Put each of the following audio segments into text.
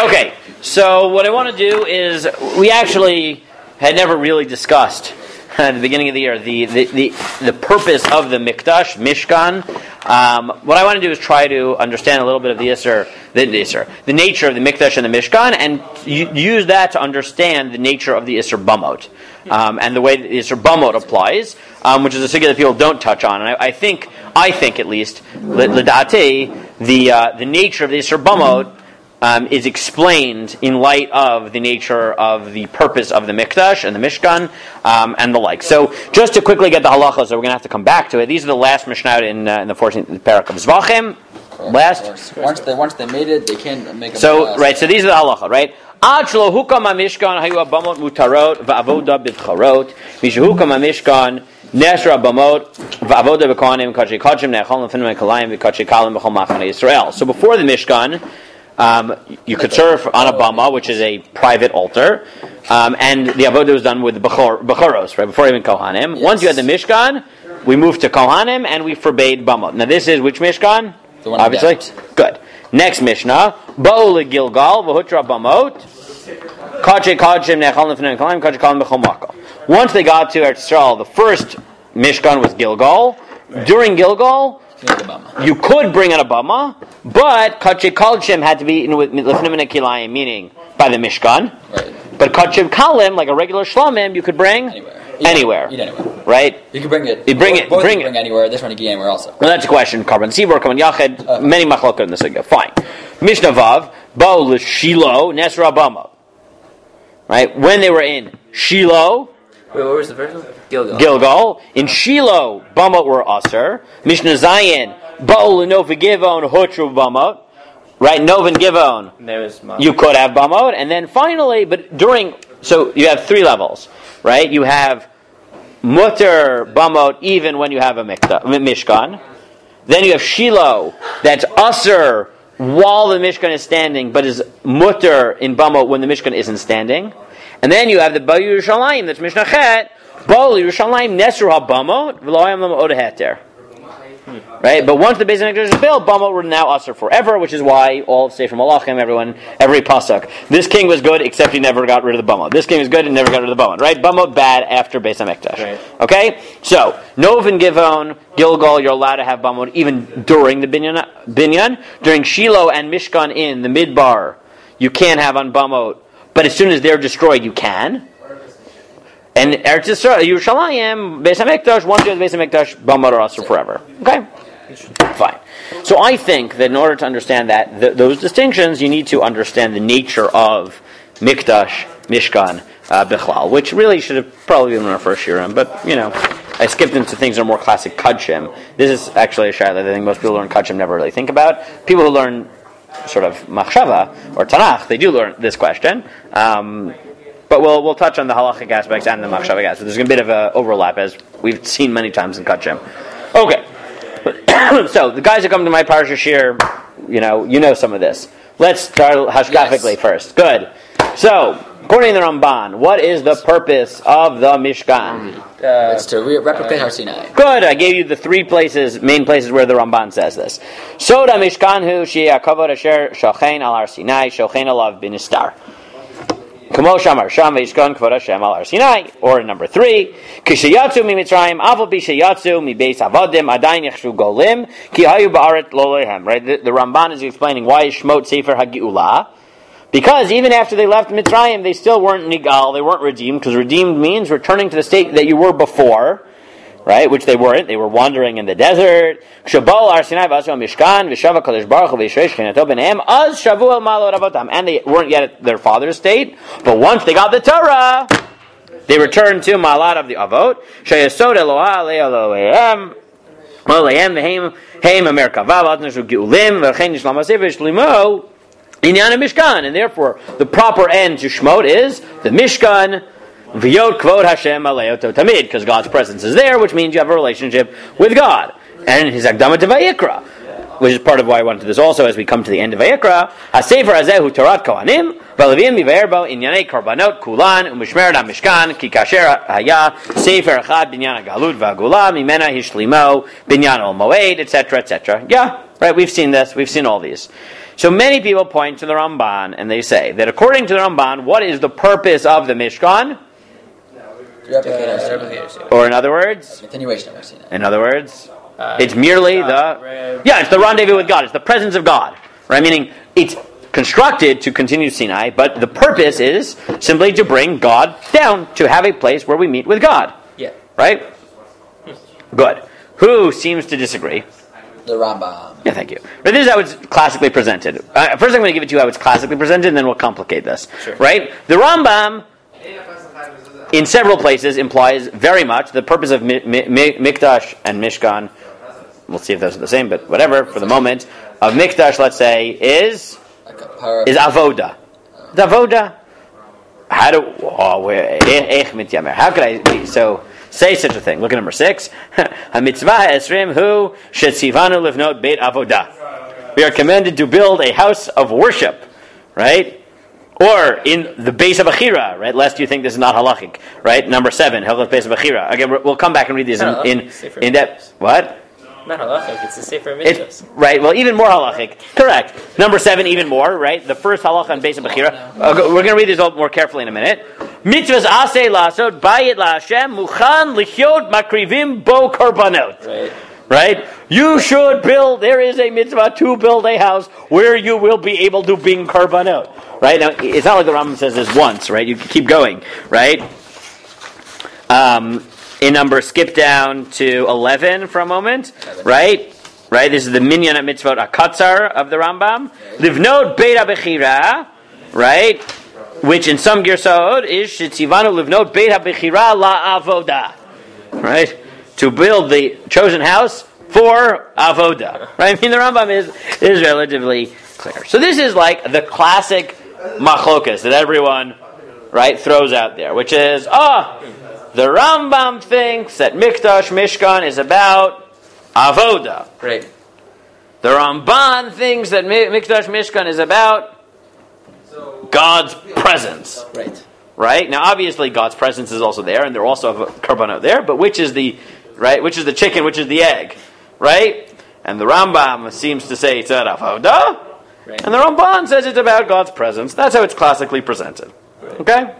Okay, so what I want to do is, we actually had never really discussed at the beginning of the year the purpose of the Mikdash, Mishkan. What I want to do is try to understand a little bit of the nature of the Mikdash and the Mishkan, and use that to understand the nature of the Isser Bamot, and the way that the Isser Bamot applies, which is a sugya that people don't touch on. And I think at least, l'da'ati, the nature of the Isser Bamot is explained in light of the nature of the purpose of the Mikdash and the Mishkan, and the like. So, just to quickly get the halachos, so we're going to have to come back to it. These are the last Mishnah in the 14th parak of Zvachim. Once they made it, they can't make it. So, right, so these are the halacha, right? Ad shelo hukam ha-mishkan hayu abamot mutarot va'avoda b'dcharot mishu hukam ha-mishkan nesra abamot va'avoda b'kohanim kachei kachim ne'echol l'finim ha'kalayim v'kachei kalim b'chol machane Yisrael. So before the Mishkan, you could serve on a bama, which is a private altar, and the avodah was done with bechoros, right, before even kohanim. Yes. Once you had the Mishkan, we moved to kohanim, and we forbade bama. Now this is which Mishkan? The one obviously. Good. Next Mishnah, Bo'u leGilgal v'hutra bamot, kachei kachim ne'echol l'finim ha'kalayim kachei kalim b'chol machal. Once they got to Eretz Yisrael, the first Mishkan was Gilgal. Right. During Gilgal, you could bring an abama, but kachei kalshim had to be eaten with lefnim and kilayim, meaning by the Mishkan. Right. But kachei kalim, like a regular shlamim, you could bring anywhere. Eat anywhere. Right? You can bring it. Bring anywhere. This one you can eat anywhere also. Well, that's a question. Karban sibur, karban yachid, many machlokot in the sugya. Fine. Mishnah Vav, Bo'u l'Shilo nesra abama. Right? When they were in Shiloh. Wait, what was the first one? Gilgal. In Shiloh, bamot were aser. Mishnah Zayin, Bo'u l'Nov Givon hutru bamot. Right, Nov and Givon, you could have bamot. And then finally, so you have three levels, right? You have mutter bamot even when you have a Mishkan. Then you have Shiloh, that's aser while the Mishkan is standing, but is mutter in bamot when the Mishkan isn't standing. And then you have the Bo'u Yerushalayim, that's Mishnah Chet, Bo'u Yerushalayim Nesru HaBamot V'loyam Lam Od Heter. Right? But once the Beis HaMikdash is built, Bamot were now Asur forever, which is why all of Sefer Malachim, every pasuk, this king was good except he never got rid of the Bamot. This king was good and never got rid of the Bamot. Right? Bamot bad after Beis HaMikdash. Right. Okay? So, Nov and Givon, Gilgal, you're allowed to have Bamot even during the Binyan. During Shiloh and Mishkan in the Midbar, you can't have on Bamot, but as soon as they're destroyed, you can. And Eretz Yisrael, Yerushalayim, Beis HaMikdash, once you have Beis HaMikdash, Bamot are Asur forever. Okay? Fine. So I think that in order to understand that, those distinctions, you need to understand the nature of Mikdash, Mishkan, Bichlal, which really should have probably been our first shiurim, but, I skipped into things that are more classic Kudshim. This is actually a shayla that I think most people who learn Kudshim never really think about. People who learn sort of Machshava or Tanakh, they do learn this question. But we'll touch on the halachic aspects and the machshavic aspects. There's a bit of an overlap, as we've seen many times in Kachim. Okay. So, the guys who come to my parsha shir, you know some of this. Let's start hashkafically first. Good. So, according to the Ramban, what is the purpose of the Mishkan? It's to replicate Har Sinai. Good. I gave you the main places where the Ramban says this. Soda Mishkanhu Shia Kavod Asher Shochein al Har Sinai Shochein alav Binistar. Kamo Shamar Sham Vishkan Kvod Hashem al Har Sinai. Or number 3, Kishayatsu mi Mitzrayim Aval Bishayatsu mi Beis Avadim Adayin Yechshu Golim Ki Hayu Ba'aret Lo Lehem. Right. The Ramban is explaining why is Shmot Sefer HaGeula. Because even after they left Mitzrayim, they still weren't nigal, they weren't redeemed, because redeemed means returning to the state that you were before, right? Which they weren't. They were wandering in the desert. And they weren't yet at their father's state. But once they got the Torah, they returned to Malat of the Avot. Inyan Mishkan, and therefore the proper end to Shmot is the Mishkan, V'yot Kvod Hashem Aleoto Tamid, because God's presence is there, which means you have a relationship with God. And his Akdama to Vayikra, which is part of why I wanted this also as we come to the end of Vayikra. HaSefer Azehu Torat Kohanim, V'levim Miverbo Inyanei Korbanot Kulan Umishmeret HaMishkan Ki Kasher Haya Sefer Echad Binyan HaGalut V'Agula Mimena Hishlimo Binyan Ol Moed, etc., etc. Yeah, right. We've seen this. We've seen all these. So many people point to the Ramban and they say that according to the Ramban, what is the purpose of the Mishkan? Or in other words? Continuation of our Sinai. In other words? It's merely it's the rendezvous with God. It's the presence of God. Right? Meaning, it's constructed to continue Sinai, but the purpose is simply to bring God down, to have a place where we meet with God. Yeah. Right? Good. Who seems to disagree? The Rambam. Yeah, thank you. But this is how it's classically presented. First I'm going to give it to you how it's classically presented, and then we'll complicate this. Sure. Right? The Rambam, in several places, implies very much the purpose of Mikdash and Mishkan. We'll see if those are the same, but whatever, for the moment. Of Mikdash, let's say, is Avoda. It's Avoda. How could I... So... say such a thing. Look at number 6. HaMitzvah esrim hu shetzivanu livnot beit avodah. We are commanded to build a house of worship, right? Or in the base of Achira, right? Lest you think this is not halachic, right? Number 7, Hilchos base of Achira. Again, we'll come back and read these in depth. What? Not halachic, it's the Sefer Mitzvahs. Right, well, even more halachic. Correct. Number 7, even more, right? The first halacha on base of Bechira. We're going to read this a little more carefully in a minute. Mitzvahs aseh lasot bayit laHashem muchan lichot makrivim bo korbanot. Right? You should build, there is a mitzvah to build a house where you will be able to bring korbanot. Right? Now, it's not like the Rambam says this once, right? You keep going, right? In number, skip down to 11 for a moment, right? Right, this is the minyan at mitzvot akatzar of the Rambam. Livnot beit habechira, right? Which in some girsot is shetzivanu livnot beit habechira la avoda, right? To build the chosen house for avoda, right? I mean, the Rambam is relatively clear. So this is like the classic machlokas that everyone, right, throws out there, which is, the Rambam thinks that Mikdash Mishkan is about avoda. Right. The Ramban thinks that Mikdash Mishkan is about God's presence. Right. Right? Now, obviously, God's presence is also there, and there also have a korbanot there. But which is the Which is the chicken? Which is the egg? Right? And the Rambam seems to say it's about avoda, and the Ramban says it's about God's presence. That's how it's classically presented. Right. Okay.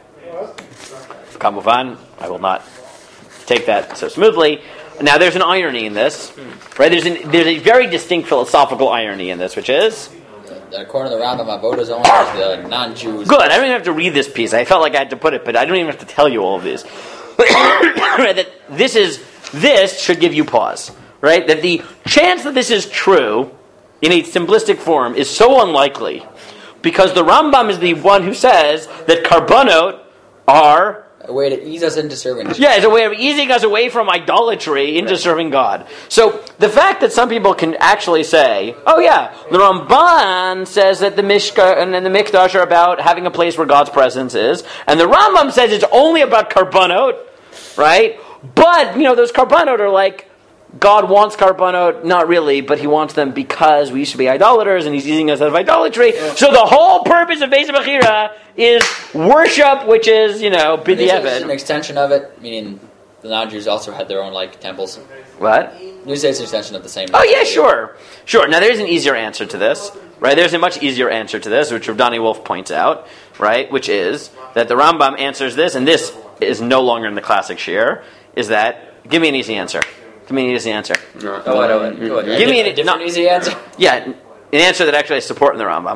Kamuvan, I will not take that so smoothly. Now, there's an irony in this, right? There's a very distinct philosophical irony in this, which is according to the Rambam, avoda is only the non-Jews. Good. I don't even have to read this piece. I felt like I had to put it, but I don't even have to tell you all of this. Right, that this should give you pause, right? That the chance that this is true in a simplistic form is so unlikely, because the Rambam is the one who says that korbanot are a way to ease us into serving God. Yeah, it's a way of easing us away from idolatry into serving God. So the fact that some people can actually say, oh yeah, the Ramban says that the Mishka and the Mikdash are about having a place where God's presence is, and the Rambam says it's only about korbanot, right? But, those korbanot are like, God wants korbanot, not really, but he wants them because we used to be idolaters and he's easing us out of idolatry. Yeah. So the whole purpose of Beis Bechira is worship, which is, b'diavad. It's an extension of it, meaning the non-Jews also had their own, temples. What? You say it's an extension of the same. Oh, yeah, sure. Sure. Now, there's an easier answer to this, right? There's a much easier answer to this, which Rav Dani Wolf points out, right? Which is that the Rambam answers this, and this is no longer in the classic shir, is that, give me an easy answer. Give me an easy answer. No. Go ahead. Give me a different easy answer. Yeah, an answer that actually has support in the Rambam.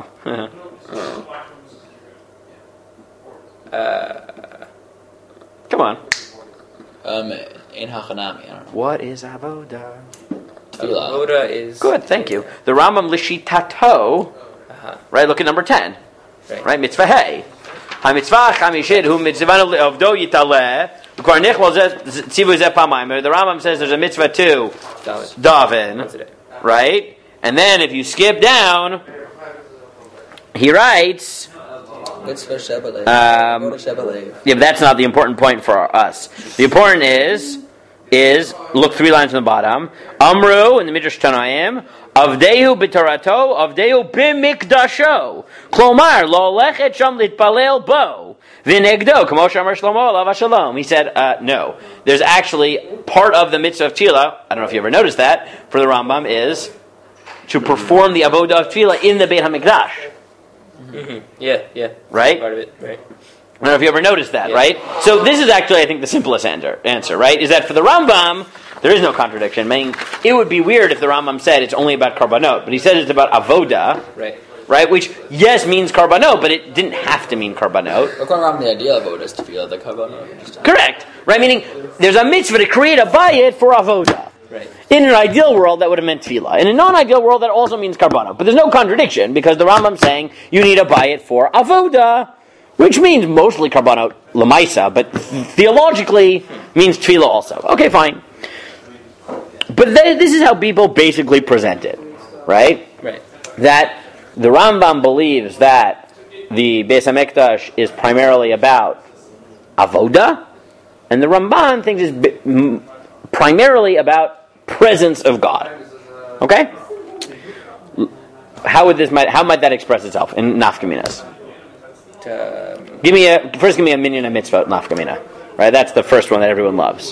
Come on. In Hachanami, I don't know. What is avoda? Avoda is good. Thank you. The Rambam lishitato. Right. Look at number 10. Right. Mitzvah hey. HaMitzvah chamishid hu mitzvah le'avdo yitaleh. The Rambam says there's a mitzvah to daven, right? And then if you skip down, he writes, yeah, but that's not the important point for us. The important is look 3 lines from the bottom. Amru in the Midrash Tanaim, Avdehu b'torato, Avdehu b'mikdasho. Klomar lo lechet sham litpalel bo. V'negdo, k'mo shamar Shlomo alav hashalom. He said, no. There's actually part of the mitzvah of Tefillah, I don't know if you ever noticed that, for the Rambam is to perform the avodah of tefillah in the Beit HaMikdash. Mm-hmm. Yeah. Right? Part of it, right. I don't know if you ever noticed that, right? So this is actually, I think, the simplest answer, right? Is that for the Rambam, there is no contradiction. Meaning, it would be weird if the Rambam said it's only about karbanot, but he said it's about avodah, right? Which, yes, means karbanot, but it didn't have to mean karbanot. According around the idea of avodah is to feel the karbanot. Correct, right? Meaning, there's a mitzvah to create a bayit for avodah. Right. In an ideal world, that would have meant tefillah. In a non-ideal world, that also means karbanot. But there's no contradiction, because the Rambam's saying you need a bayit for avodah, which means mostly karbanot lemaisa, but theologically means tefillah also. Okay, fine. But this is how people basically present it, right? Right. That the Rambam believes that the Beis HaMikdash is primarily about avodah, and the Ramban thinks it's primarily about presence of God. Okay? How might that express itself in nafkaminas? Give me a minyan of mitzvah nafkamina. Right, that's the first one that everyone loves.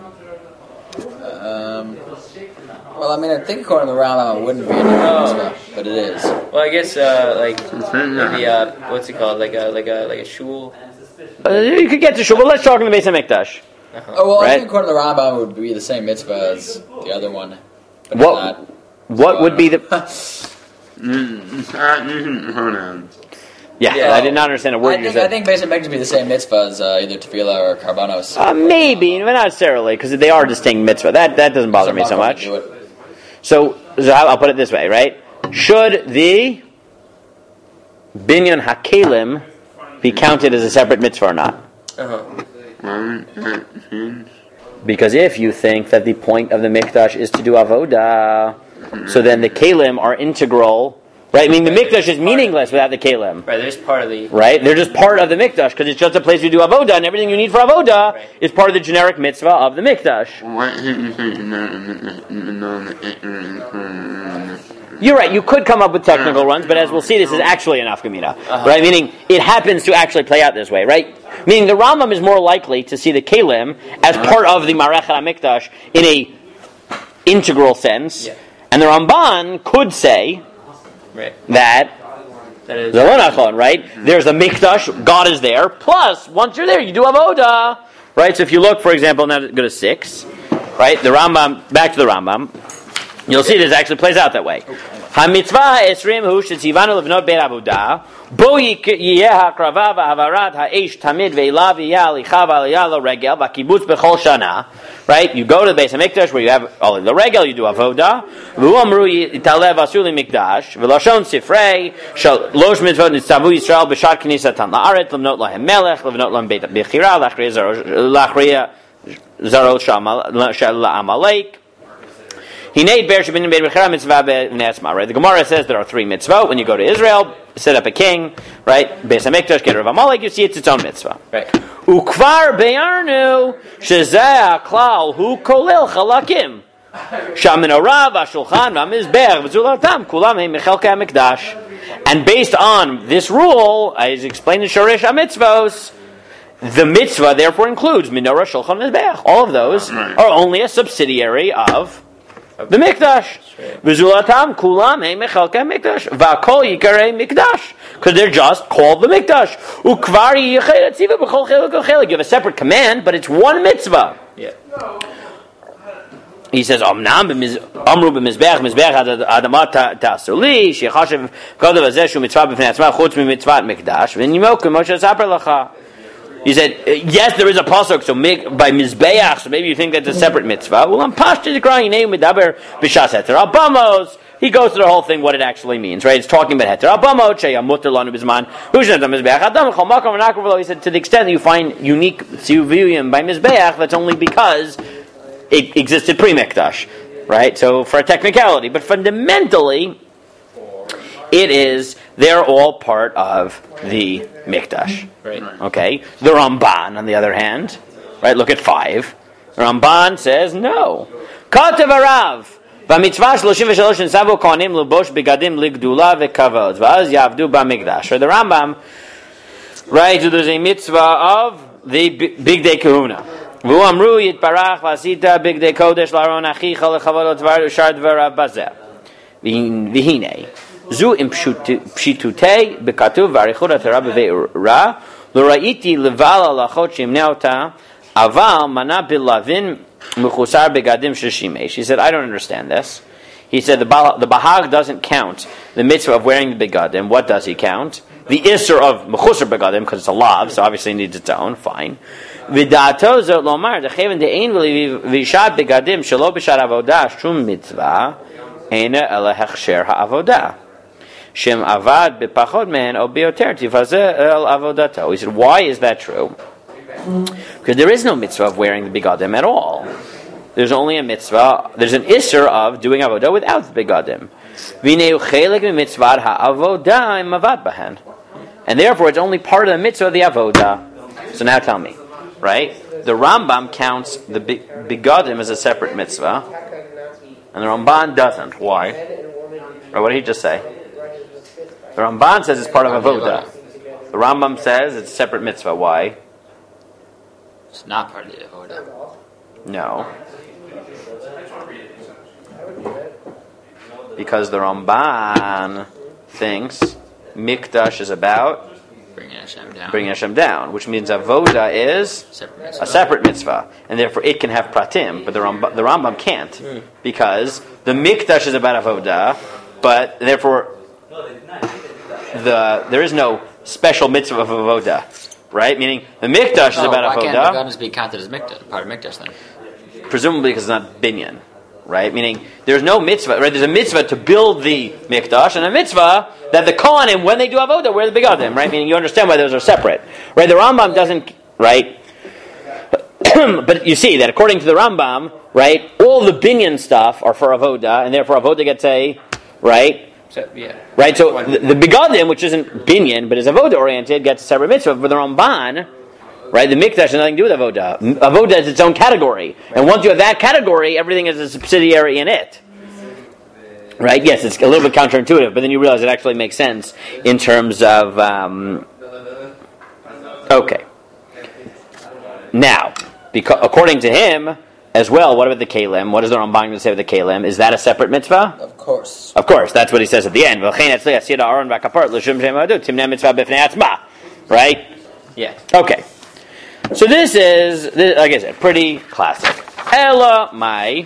Well, I mean, I think according to the Rambam, it wouldn't be a mitzvah, but it is. Well, I guess maybe what's it called? Like a shul. You could get to shul, but let's talk in the Beis HaMikdash. Oh well, right? I think according to the Rambam, it would be the same mitzvah as the other one. But what would be the? Yeah, I did not understand a word you said. I think basically it would be the same mitzvah as either tefillah or karbanos. Maybe, but not necessarily, because they are distinct mitzvah. That doesn't bother me so much. So I'll put it this way, right? Should the binyan hakelim be counted as a separate mitzvah or not? Because if you think that the point of the mikdash is to do avodah, so then the kelim are integral. Right, I mean the mikdash is meaningless without the kelim. Right, they're just part of the. Right, they're just part of the mikdash because it's just a place to do avodah, and everything you need for avodah is part of the generic mitzvah of the mikdash. You're right. You could come up with technical runs, but as we'll see, this is actually an nafkamina. Right, meaning it happens to actually play out this way. Right, meaning the Rambam is more likely to see the kelim as part of the marachet hamikdash in a integral sense, and the Ramban could say. Right. That is right? There's the mikdash, God is there. Plus, once you're there, you do avodah, right? So if you look, for example, now go to 6, right? The Rambam, back to the Rambam. You'll see this actually plays out that way. HaMitzvah esrim hu shetzivanu levnot beit avodah bo yiyeh hakrava v'havarat ha'esh tamid ve'elav yiyeh alicha v'aliyah l'regel v'kibutz b'chol shana. Right? You go to the Beis HaMikdash where you have all the regel, you do avodah. V'hu amru yitalev asur mikdash v'lashon sifrei shalosh mitzvot nitzavu Yisrael b'shat knisatan la'aret levnot lahem melech levnot lahem beit b'chira lachriya zarot sha'amalek. Right? The Gemara says there are 3 mitzvot. When you go to Israel, set up a king, right? Beis HaMikdash, get rid of Amalek, you see it's its own mitzvah. Right. Ukvar be'arnu shezeh klal hu kolel chalakim. Shamenorah v'ashulchan v'mizbech v'zulatam kulam heim mechelkei HaMikdash. And based on this rule, as explained in Shoresh HaMitzvos, the mitzvah therefore includes menorah, shulchan, mizbech. All of those are only a subsidiary of the mikdash. V'zulatam kulam heim mechelkei mikdash. V'akol yikarei mikdash. Because they're just called the mikdash. Ukvari yichet atziva b'chol chelik u'chelik. You have a separate command, but it's one mitzvah. Yeah. He says, Amnam amru b'mizbech adamat ta'asur li shechashev kodav hazeh shu mitzvah b'fnei atzma chutz mitzvat mikdash v'nimoku moshe zaper lacha. He said, yes, there is a pasuk, so by Mizbeach, so maybe you think that's a separate mitzvah. Well, I'm pashto crying name midaber b'shas heter abamos. He goes through the whole thing, what it actually means, right? It's talking about heter abamos, sheyam muter lanu bizman, hushnat Mizbeach adam chol makom v'nakar. He said, to the extent that you find unique tzivuyim by Mizbeach, that's only because it existed pre-Mikdash, right? So for a technicality, but fundamentally, they're all part of the Mikdash. Right. Okay? The Ramban, on the other hand, right, look at 5. The Ramban says, no. Katav Arav, v'mitzvah 33 nsavu kohanim lubosh begadim ligdula v'kavod, v'az yavdu b'mikdash. Right, the Rambam, right, so there's a mitzvah of the Big Day Kahuna. V'hu amru yitbarach v'asita Big Day Kodesh l'Aaron achicha l'chavod l'tvar u'shar dvarav bazeh. V'hinei. Zu im pshitutei bekatuv v'arichut ha'torah b've'ura l'ra'iti levala lachot shimnei ota aval mana bilavin mechusar begadim sheshimesh. He said, I don't understand this. He said the Bahag doesn't count the mitzvah of wearing the begadim. What does he count? The isser of mechusar begadim, because it's a lav, so obviously it needs its own. Fine. V'da'ato zot lomar decheven de'ein v'lishat begadim shelo b'shat avodah shum mitzvah ena ela hechsher ha'avodah shem avad b'pachot mehen o bioter tifazeh el avodato. He said, why is that true? Because there is no mitzvah of wearing the begadim at all. There's only a mitzvah. There's an isser of doing avodah without the begadim. V'neu chelek mitzvah ha'avodah im avad bahen. And therefore, it's only part of the mitzvah of the avodah. So now tell me, right? The Rambam counts the begadim as a separate mitzvah, and the Ramban doesn't. Why? Or what did he just say? The Ramban says it's part of avodah. The Rambam says it's a separate mitzvah. Why? It's not part of the avodah. No. Because the Ramban thinks Mikdash is about bringing Hashem down, which means avoda is a separate mitzvah, and therefore it can have pratim, but the Rambam can't, because the Mikdash is about avoda, but therefore there is no special mitzvah of avoda, right? Meaning the Mikdash is about avoda. Why can't the be counted as Mikdash, part of Mikdash then? Presumably because it's not binyan. Right? Meaning, there's no mitzvah, right? There's a mitzvah to build the mikdash, and a mitzvah that the Kohanim, when they do avodah, wear the begadim, right? Meaning, you understand why those are separate. Right? The Rambam doesn't, right? But you see that according to the Rambam, right, all the binyan stuff are for avodah, and therefore avodah gets a, right? So, yeah. Right? So, the begadim, which isn't binyan, but is avodah-oriented, gets a separate mitzvah. But the Ramban, right, the mikdash has nothing to do with avodah. Avodah is its own category, and once you have that category, everything is a subsidiary in it. Right? Yes, it's a little bit counterintuitive, but then you realize it actually makes sense in terms of. Okay. Now, according to him, as well, what about the kelim? What is the Ramban going to say with the kelim? Is that a separate mitzvah? Of course. Of course, that's what he says at the end. Right? Yeah. Okay. So this is, like I said, pretty classic. Elamai.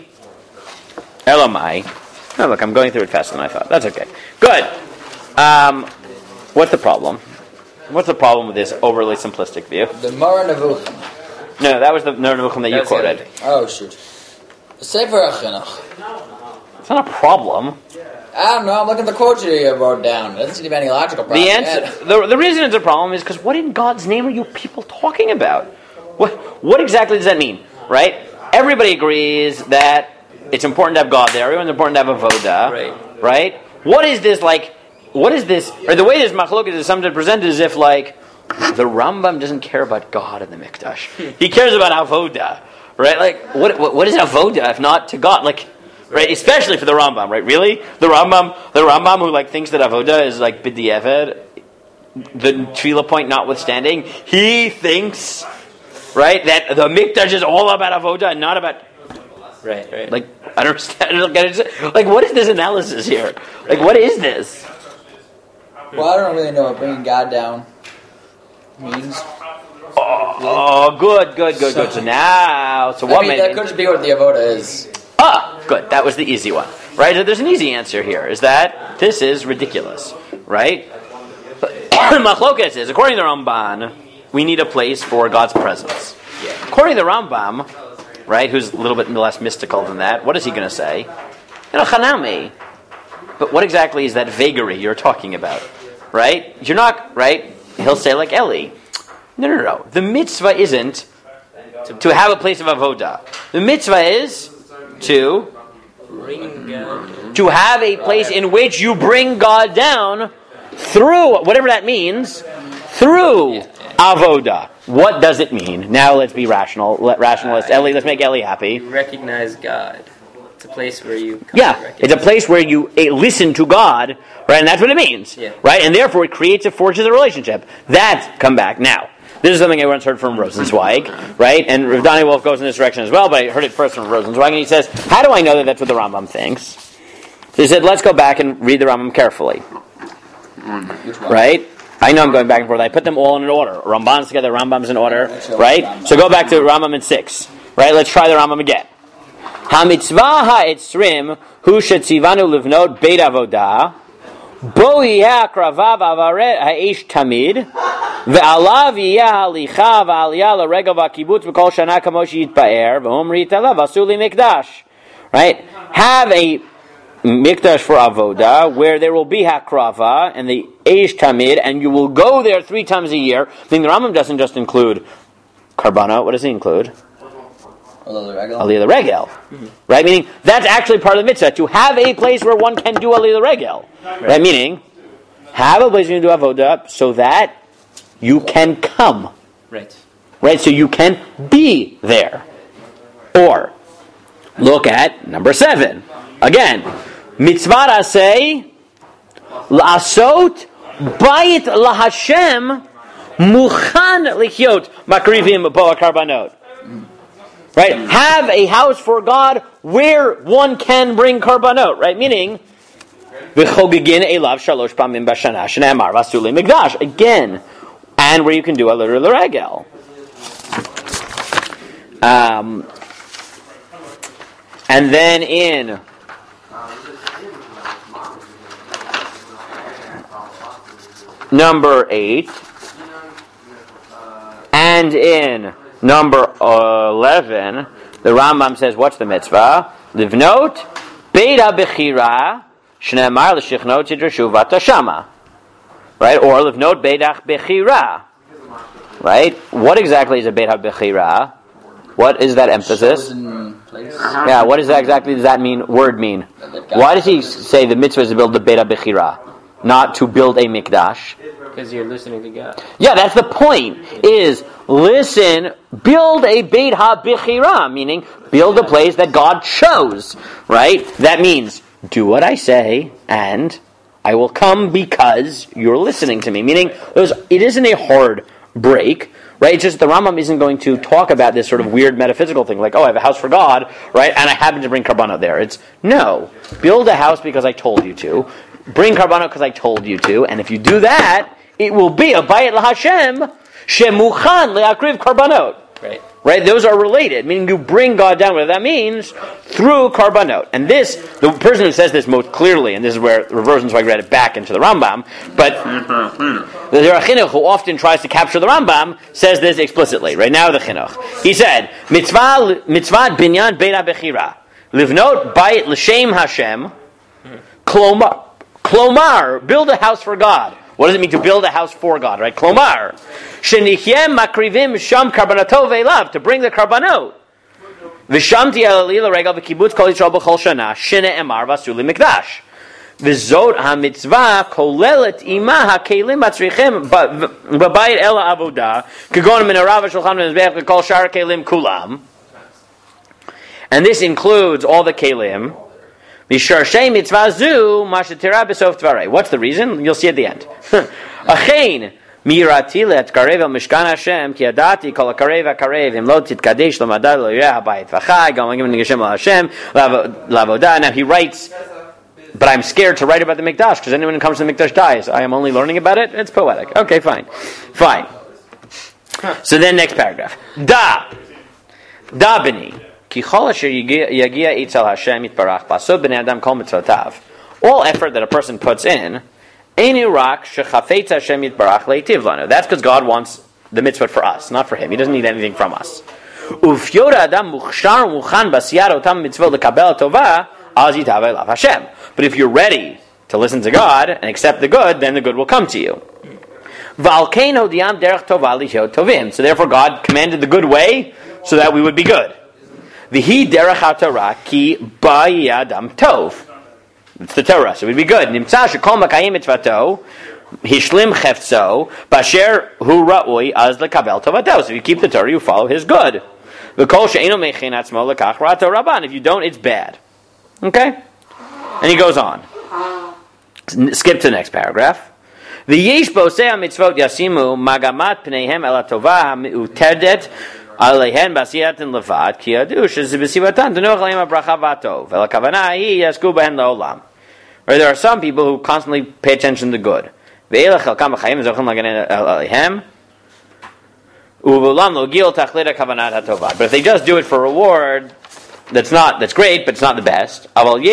Oh, look, I'm going through it faster than I thought. That's okay. Good. What's the problem? What's the problem with this overly simplistic view? The Moreh Nevuchim. No, that was the Moreh Nevuchim that you quoted. Oh, shoot. Sefer HaChinuch. It's not a problem. I don't know. I'm looking at the quote you wrote down. There doesn't seem to be any logical problem. The answer, the reason it's a problem is because what in God's name are you people talking about? What exactly does that mean? Right? Everybody agrees that it's important to have God there. Everyone's important to have avodah. Right? What is this like? What is this? Or the way this machloket is sometimes presented as if like the Rambam doesn't care about God in the Mikdash. He cares about avodah. Right? Like what is avodah if not to God? Like. Right, especially for the Rambam, right? Really, the Rambam who like thinks that avodah is like b'di'evet, the tefillah point notwithstanding, he thinks, right, that the mikdash is all about avodah and not about. Right. Like I don't understand. Like what is this analysis here? Like what is this? Well, I don't really know what bringing God down means. Oh, good. So now, what? That could just be what the avodah is. Good. That was the easy one, right? So there's an easy answer here. Is that this is ridiculous, right? Machloket is, according to the Ramban, we need a place for God's presence. Yeah. According to the Rambam, right, who's a little bit less mystical than that, what is he going to say? Chanami. But what exactly is that vagary you're talking about, right? You're not, right? He'll say like Eli. No. The mitzvah isn't to have a place of avodah. The mitzvah is to have a place in which you bring God down through whatever that means, through avodah. What does it mean? Now let's be rationalist. Eli, let's make Eli happy. You recognize God. It's a place where you it's a place where you listen to God, right? And that's what it means, right? And therefore it forges a relationship. That's come back now. This is something I once heard from Rosenzweig, right? And Rav Dani Wolf goes in this direction as well, but I heard it first from Rosenzweig, and he says, how do I know that that's what the Rambam thinks? So he said, let's go back and read the Rambam carefully. Which one? Right? I know I'm going back and forth. I put them all in order. Ramban's together, Rambam's in order. Right? So go back to Rambam in 6. Right? Let's try the Rambam again. HaMitzvah ha'etzrim hu shetzivanu livnot beit avodah bo yeh akrava v'avaret ha'esh tamid ve'alav yeh halicha v'aliyah l'regel v'kibutz v'kol shana kamo sheyitpa'er v'omrit alav asu li mikdash. Right? Have a mikdash for avodah where there will be hakrava and the eish tamid, and you will go there 3 times a year. I think the Rambam doesn't just include karbana. What does he include? Aliyah Regel. Right? Meaning, that's actually part of the mitzvah, to have a place where one can do Aliyah Regel. Right? Meaning, have a place where you do avodah so that you can come. Right. Right? So you can be there. Or, look at number 7. Again, mitzvah aseh la'asot bayit lahashem muchan lichyot makrivim bo karbanot. Right? Have a house for God where one can bring karbanot. Right? Meaning, v'chogigin elav shalosh pamim b'shana shne'amar v'asuli mikdash. Again, and where you can do a little regel. And then in number 8 and in number 11, the Rambam says, what's the mitzvah? Livnot beida bechira shne'amar l'shichnot tidrashu v'tashama. Right? Or livnot beidach bechira. Right? What exactly is a beidach bechira? What is that emphasis? Yeah, what is that exactly does that word mean? Why does he say the mitzvah is to build the beidach bechira, not to build a mikdash? Because you're listening to God. Yeah, that's the point. Is listen, build a Beit HaBechira, meaning build a place that God chose. Right? That means do what I say, and I will come because you're listening to me. Meaning, it isn't a hard break. Right? It's just the Rambam isn't going to talk about this sort of weird metaphysical thing, like, I have a house for God, right? And I happen to bring karbanot there. It's no, build a house because I told you to. Bring karbanot because I told you to, and if you do that, it will be a bayit laHashem shemuchan leakriv karbanot. Right. Right? Those are related, meaning you bring God down, whatever that means, through karbanot. And this, the person who says this most clearly, and this is where the reversion, so I read it back into the Rambam, but the Chinuch, who often tries to capture the Rambam, says this explicitly. Right now, the Chinuch. He said, mitzvah binyan beina bechira, livnot bayit l'shem Hashem, klomar, build a house for God. What does it mean to build a house for God, right? Klomar. Shenichem makrivim sham karbanato ve'elav, to bring the karbanot. V'shamti alila regal v'kibbutz kol yisrael b'chol shana, shne'emar v'asuli mikdash. V'zot ha-mitzvah kolelet ima ha-kelim batzrichem b'bayit ela avodah, kagon min harav v'shulchan v'mizbeach v'kol shar kelim kulam. And this includes all the kelim. What's the reason? You'll see at the end. Achein mirati le'atkarev el mishkan Hashem ki adati kol hakarev hakarev im lo titkadesh lo madad lo yireh habayit v'chai gam giving Hashem lo Hashem lavodah. Now he writes, but I'm scared to write about the mikdash because anyone who comes to the mikdash dies. I am only learning about it. It's poetic. Okay, fine. So then next paragraph. Da bini. All effort that a person puts in, that's because God wants the mitzvah for us, not for him. He doesn't need anything from us. But if you're ready to listen to God and accept the good, then the good will come to you. So therefore God commanded the good way so that we would be good. V'hi derech haTorah ki ba'yadam tov. It's the Torah, so we'd be good. Nimtza shekol makayim mitzvato hishlim cheftzo basher hu ra'ui az lekabel tovato. So if you keep the Torah, you follow his good. V'kol she'enu mechin atzmo lekach ra'ato rabban. If you don't, it's bad. Okay? And he goes on. Skip to the next paragraph. V'yesh bosei mitzvot yasimu magamat pneihem el haTova ha'utedet Alehen basiyatin levad ki yadu shezibasivatan denoch leim bracha vatov. Vel kavana hi yasku behen laolam. Or there are some people who constantly pay attention to good. But if they just do it for reward, that's great, but it's not the best.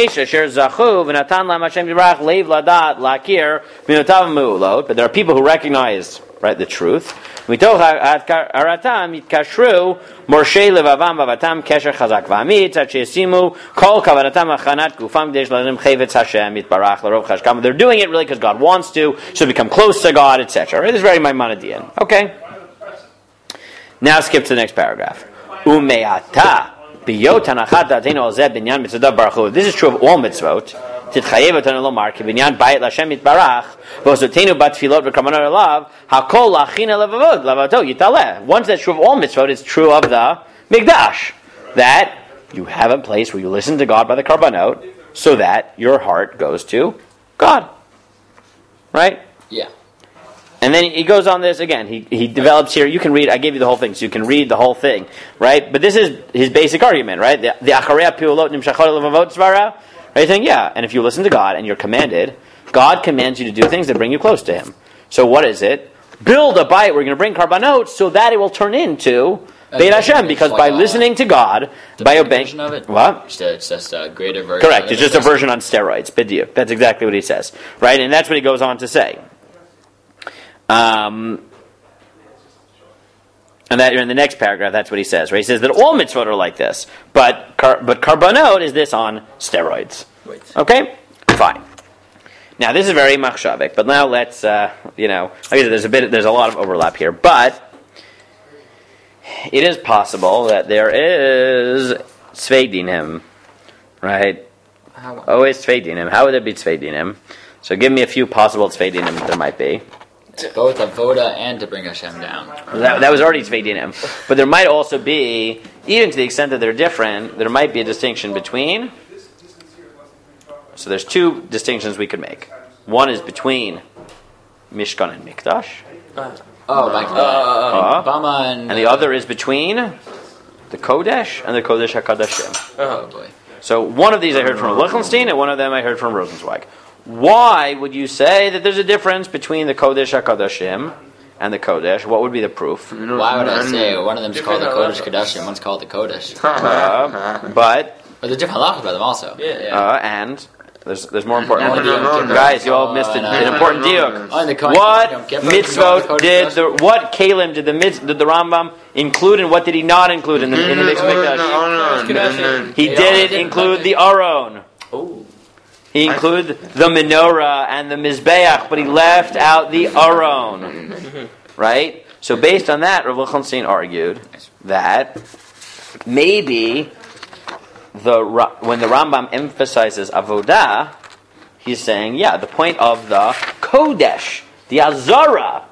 But there are people who recognize, right, the truth. And the They're doing it really because God wants to, so become close to God, etc. This is very Maimonidean. Okay. Now skip to the next paragraph. This is true of all mitzvot. Once that's true of all mitzvot, it's true of the Mikdash. That you have a place where you listen to God by the Karbanot, so that your heart goes to God. Right? Yeah. And then he goes on this again. He develops here. You can read. I gave you the whole thing, so you can read the whole thing, right? But this is his basic argument, right? The acharei piulot nimshachot levavot svara. Right? Saying, yeah. And if you listen to God and you're commanded, God commands you to do things that bring you close to Him. So what is it? Build a bite. We're going to bring karbanot so that it will turn into Beit Hashem, because by listening to God, by obeying, what? It's just a greater version. Correct. It's just a version on steroids. B'diuk. That's exactly what he says, right? And that's what he goes on to say. And that in the next paragraph, that's what he says, right? He says that all mitzvot are like this, but karbanot is this on steroids. Wait. Okay, fine. Now this is very machshavik, but now let's, like I said, there's a lot of overlap here, but it is possible that there is tzvei dinim, right? Always tzvei dinim. How would there be tzvei dinim? So give me a few possible tzvei dinim that there might be. Both avoda and to bring Hashem down. That was already tzvei dinim. But there might also be, even to the extent that they're different, there might be a distinction between. So there's two distinctions we could make. One is between Mishkan and Mikdash. Like Bama and the other is between the Kodesh and the Kodesh HaKadashim. Oh boy. So one of these I heard from Lichtenstein, and one of them I heard from Rosenzweig. Why would you say that there's a difference between the Kodesh HaKadashim and the Kodesh? What would be the proof? Why would I say one of them is called the Kodesh Kadashim, one's called the Kodesh? But there's different halachas about them also. And there's more important. Guys, you all missed an important diuk. What mitzvot what kalim did the Rambam include, and what did he not include in the Mikdash? He didn't include the Aron. He included the menorah and the mizbeach, but he left out the Aron. Right? So based on that, Rav Lichtenstein argued that maybe when the Rambam emphasizes avodah, he's saying, the point of the Kodesh, the Azara,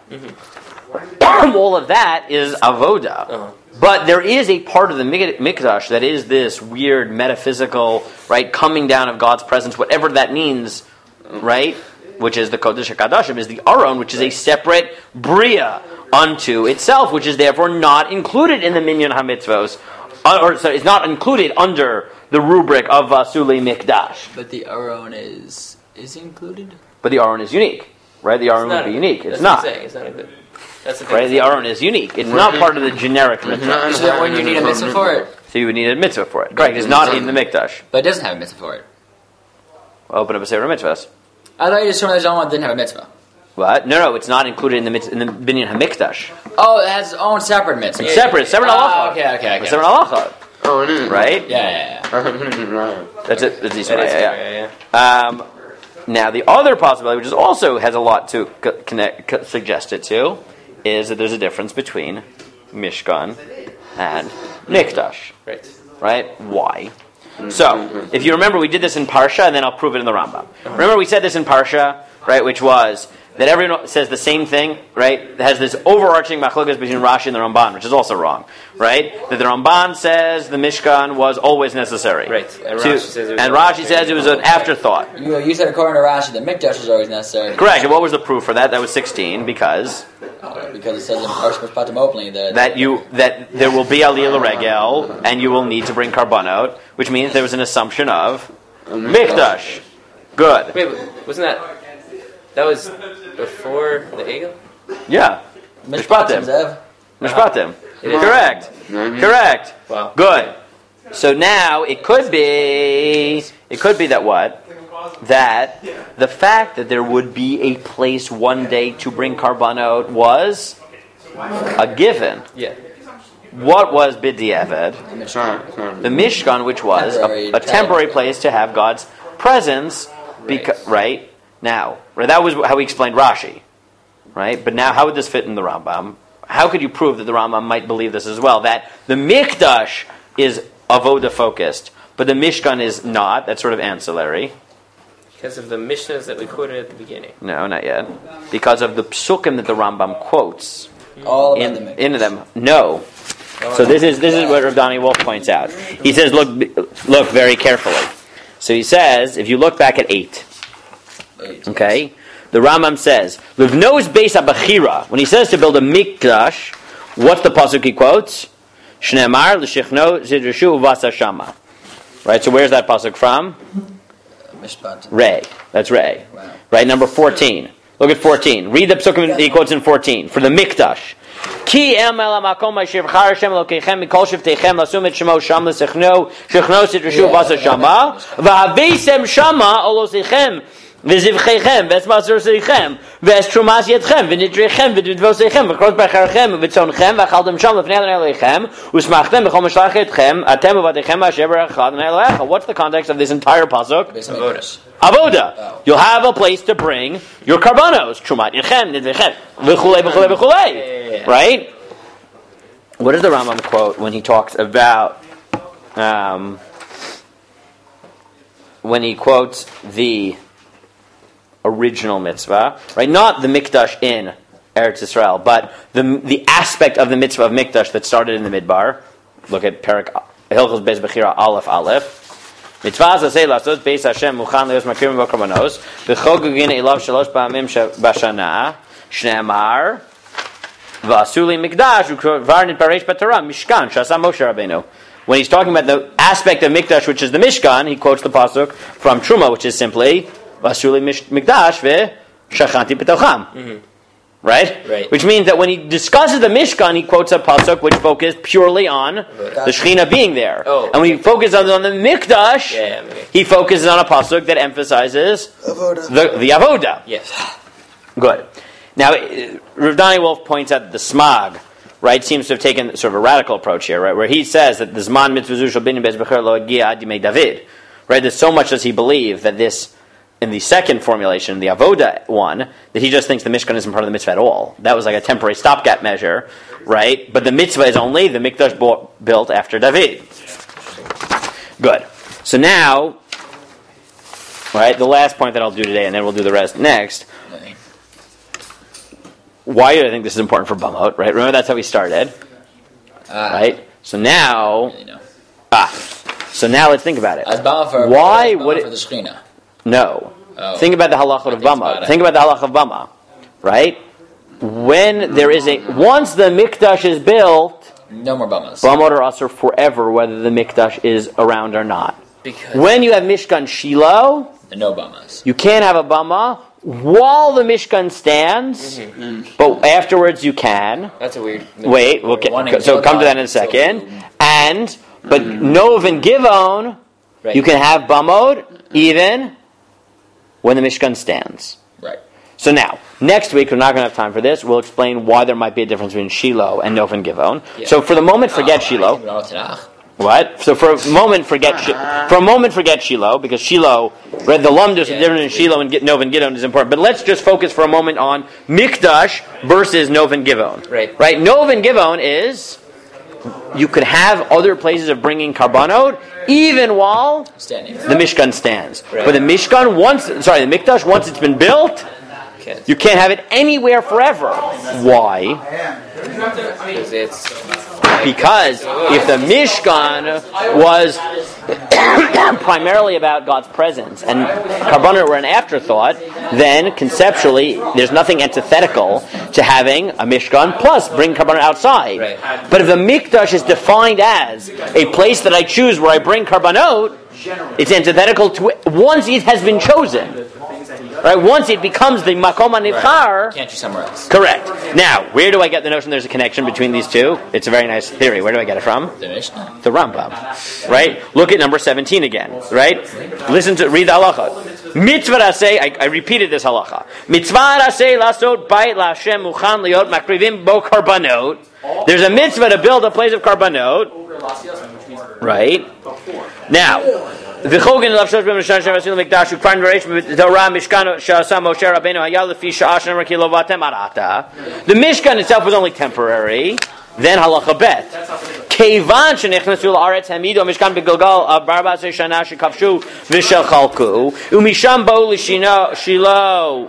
all of that is avodah. But there is a part of the Mikdash that is this weird metaphysical, right, coming down of God's presence, whatever that means, right, which is the Kodesh HaKadashim, is the Aron, which is a separate Bria unto itself, which is therefore not included in the Minyan HaMitzvos, it's not included under the rubric of Vasuli Mikdash. But the Aron is included? But the Aron is unique, right? The Aron would be unique. It's not. It's not included. That's the thing. Right? The Aron is unique. It's not part of the generic mitzvah. So then when you need a mitzvah for it? So you would need a mitzvah for it. Correct. It's not in the Mikdash. But it doesn't have a mitzvah for it. Well, open up a sefer mitzvahs. I thought you just told me that John didn't have a mitzvah. What? No, it's not included in the Binyan HaMikdash. Oh, it has its own separate mitzvah. It's separate. It's separate halacha. Okay. It's separate halacha. Oh, it is. Right? Yeah. That's it. That's yeah. Now, the other possibility, which is also has a lot to suggest it to, is that there's a difference between Mishkan and Mikdash. Right? Why? So, if you remember, we did this in Parsha, and then I'll prove it in the Rambam. Remember, we said this in Parsha, right, which was that everyone says the same thing, right? It has this overarching machlokas between Rashi and the Ramban, which is also wrong, right? That the Ramban says the Mishkan was always necessary. Right. And Rashi says it was an afterthought. You said according to Rashi, the Mikdash was always necessary. Correct. And what was the proof for that? That was 16, because it says in Parshas Patim openly that there will be Aliyah L'Regel, and you will need to bring Karbanot, which means there was an assumption of Mikdash. Good. Wait, wasn't that was before the Egel? Yeah. Mishpatim. Zev. Mishpatim. It is. Correct. Correct. Wow. Good. So now it could be that what? That the fact that there would be a place one day to bring karbanot was a given. Yeah. What was B'diavad? The Mishkan, which was a temporary place to have God's presence, right? Now, right, that was how we explained Rashi, right? But now, how would this fit in the Rambam? How could you prove that the Rambam might believe this as well? That the Mikdash is avoda focused, but the Mishkan is not. That's sort of ancillary. Because of the Mishnahs that we quoted at the beginning. No, not yet. Because of the psukim that the Rambam quotes. All about the Mikdash. In them. No. So this is what Rav Dani Wolf points out. He says, look very carefully. So he says, if you look back at 8, okay, the Rambam says, "Livnos beis habachira." When he says to build a mikdash, what's the pasuk he quotes? Shneimar l'shichno zidrishu uvasa shama. Right. So where's that pasuk from? Mishpat. Ray. That's Ray. Wow. Right. Number 14. Look at 14. Read the psukim he quotes in 14 for the mikdash. Ki el makom ma'ashiv char Hashem Elokeichem mikol shiftechem lasum et shemo sham l'sechno shechno sidrishu v'asa shama v'haveisem shama olosechem v'zivchechem v'esmasur seichem v'es trumas yedchem v'nidrechem v'dvidvosechem v'krot b'charchem v'tzonechem v'achaldem sham l'fnei Adonai Elokeichem u'smachtem v'chol mashlach etchem atem uvadechem asher berachad Adonai Elokecha. What's the context of this entire pasuk? Avoda. Oh. You'll have a place to bring your karbanos. Trumat yedchem nidrechem v'chulei v'chulei v'chulei. Right? What does the Rambam quote when he talks about when he quotes the original mitzvah, right? Not the mikdash in Eretz Yisrael, but the aspect of the mitzvah of mikdash that started in the Midbar. Look at Perak Hilchos Beis Bechira Aleph. Mitzvah zasei lasos beis Hashem muchan leos makirim v'korbanos v'chogugin elav shalosh ba'amim b'shana shneimar v'asuli mikdash u'varnit pareish b'torah mishkan shasa Moshe Rabbeinu. When he's talking about the aspect of mikdash, which is the mishkan, he quotes the pasuk from Truma, which is simply v'asuli mikdash v'shachanti b'tocham. Right? Which means that when he discusses the Mishkan, he quotes a pasuk which focused purely on the Shekhinah being there. And when he focuses on the Mikdash, he focuses on a pasuk that emphasizes the Avoda. Yes. Good. Now, Rav Dani Wolf points out that the Smag, right, seems to have taken sort of a radical approach here, right, where he says that the Zman mitzvah shel binyan beis bechor lo hagia ad yimei David. Right, that so much does he believe that this, in the second formulation, the Avoda one, that he just thinks the Mishkan isn't part of the mitzvah at all. That was like a temporary stopgap measure, right? But the mitzvah is only the Mikdash built after David. Good. So now, right, the last point that I'll do today, and then we'll do the rest next. Why do I think this is important for Bamot, right? Remember, that's how we started, right? So now, so now let's think about it. Why would it... For the Shekhinah. No. Think about the halachot of Bama. Think about the halach of Bama, right? When there is once the mikdash is built, no more Bamas. Bamot are usher forever, whether the mikdash is around or not. Because when you have Mishkan Shiloh, no Bamas. You can't have a Bama while the Mishkan stands, but afterwards you can. That's a weird... Wait, so come to that in a second. But Nov and Givon, you can have Bamot even when the Mishkan stands. Right. So now, next week, we're not going to have time for this. We'll explain why there might be a difference between Shiloh and Nov and Givon. Yeah. So for the moment, forget Shiloh. What? So for a moment, forget Shiloh, because Shiloh, right, the lumdus is different in Shiloh and Nov and Givon is important. But let's just focus for a moment on Mikdash versus Nov and Givon. Right? Nov and Givon is, you could have other places of bringing karbanot even while the Mishkan stands. Right. But the Mishkan, the Mikdash, once it's been built, you can't have it anywhere forever. Why? Because if the Mishkan was primarily about God's presence and karbanot were an afterthought, then conceptually there's nothing antithetical to having a Mishkan plus bring karbanot outside. Right. But if the Mikdash is defined as a place that I choose where I bring karbanot, It's antithetical to once it has been chosen. Right? Once it becomes the makom hanivchar, Can't you somewhere else? correct. Now, where do I get the notion there's a connection between these two? It's a very nice theory. Where do I get it from? The Mishnah. The Rambam. Right? Look at number 17 again. Right? Read the halacha. Mitzvah rasei, I repeated this halacha. Mitzvah rasei lasot bait laHashem muchan liot makrivim bo karbanot. There's a mitzvah to build a place of karbanot. Right? Now, the Chogan Lavshosh B'Mishkan Shavasil Mikdash Ukran Varesh Torah Mishkan Shasa Moshe Rabbeinu Hayal Lefi Sha'ashan Kilovatem Arata. The Mishkan itself was only temporary. Then halacha bet. Kevan shenichnasu la'aretz hamido Mishkan beGilgal 14 shana shekavshu v'shel chalku u'misham bo'u l'Shilo.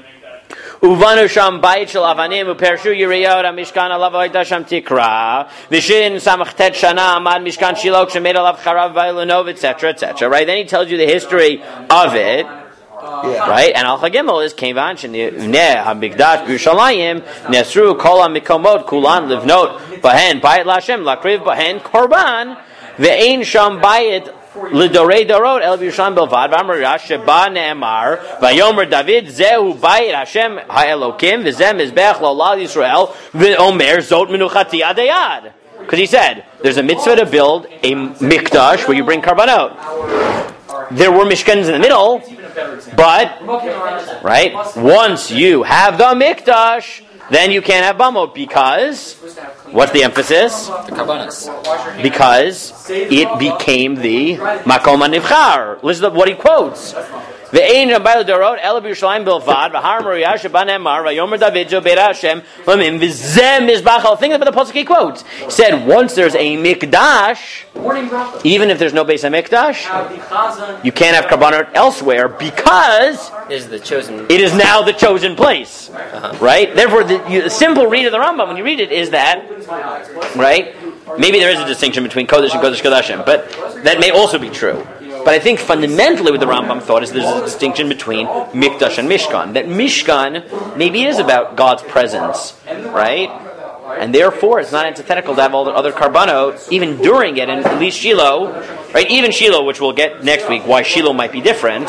Uvanu sham bayit shel avanim upershu yiriyot mishkan alav hayda sham tikra v'shin samachtet shana amad mishkan Shilo k'shemed alav charav v'ilunov etc. Right? Then he tells you the history of it. Right? And Al Chagimel is Kevan Shneh Hamikdash Yerushalayim Nesru Kol HaMikomot Kulan Livnot Bahen Bayit LaHashem Lakriv Bahen Korban Ve'ein Sham Bayit Lidorei Dorot El Yerushalayim Belvad V'Amar Rash Sheba Ne'emar Vayomer David Zehu Bayit Hashem HaElokim V'zeh Mizbech L'Olad Yisrael V'Omer Zot Menuchati Adayad. Because he said there's a mitzvah to build a mikdash where you bring karbanot. There were mishkans in the middle, but right once you have the mikdash, then you can't have bamot because what's the emphasis? The karbanos. Because it became the makom hanivchar. Listen to what he quotes. Ve'ein Rabbi Dorot El Yerushalayim Bilvad V'Har Moriah Sheba Ne'emar Vayomer David Zo Beit Hashem Lamim V'zeh Mizbach. Think about the pasuk he quotes. He said once there's a mikdash, even if there's no Beis HaMikdash, you can't have karbanot elsewhere because it is now the chosen place. Right? Therefore, the simple read of the Rambam when you read it is that, right? Maybe there is a distinction between Kodesh and Kodesh Kodashim, but that may also be true. But I think fundamentally what the Rambam thought is there's a distinction between Mikdash and Mishkan. That Mishkan maybe is about God's presence, right? And therefore it's not antithetical to have all the other karbanot, even during it, and at least Shiloh, right? Even Shiloh, which we'll get next week, why Shiloh might be different.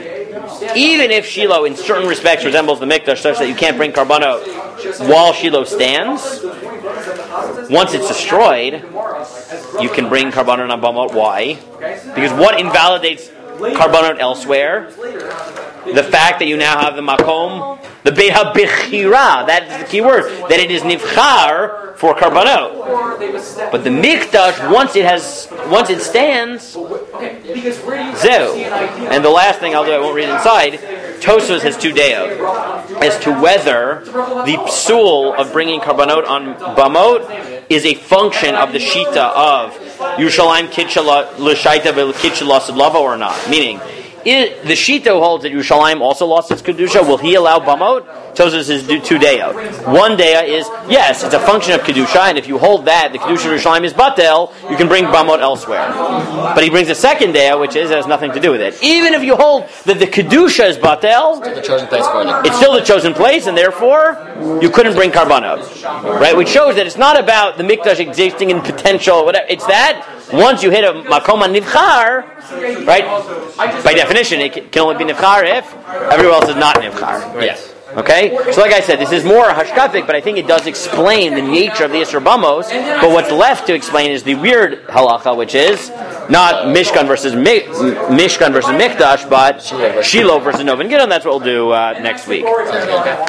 Even if Shiloh in certain respects resembles the Mikdash such that you can't bring karbanot while Shiloh stands, once it's destroyed, you can bring karbanot on bamot. Why? Because what invalidates karbanot elsewhere? The fact that you now have the makom, the Beit HaBechira, that is the key word, that it is nivchar for karbanot. But the mikdash, once it stands, zeu. And the last thing I'll do, I won't read inside, Tosfos has two deot as to whether the psul of bringing karbanot on bamot is a function of the shita of Yerushalayim Kitchela L'Shaita V'Kitchela Sidlava or not. Meaning, the shita holds that Yerushalayim also lost its kedusha. Will he allow bamot? Tosfos is two deot. One deot is yes, it's a function of kedusha, and if you hold that the kedusha of Yerushalayim is batel, you can bring bamot elsewhere. But he brings a second deot, which has nothing to do with it. Even if you hold that the kedusha is batel, The chosen place for it. it's still the chosen place, and therefore you couldn't bring karbanot. Right? Which shows that it's not about the mikdash existing in potential. Whatever. It's that once you hit a makom nivchar, right? By definition, it can only be nivchar if everywhere else is not nivchar. Yes. Okay? So like I said, this is more hashkafic, but I think it does explain the nature of the Yisro Bamos, but what's left to explain is the weird halacha, which is not Mishkan versus Mikdash, but Shiloh versus Noven Gidon. That's what we'll do next week.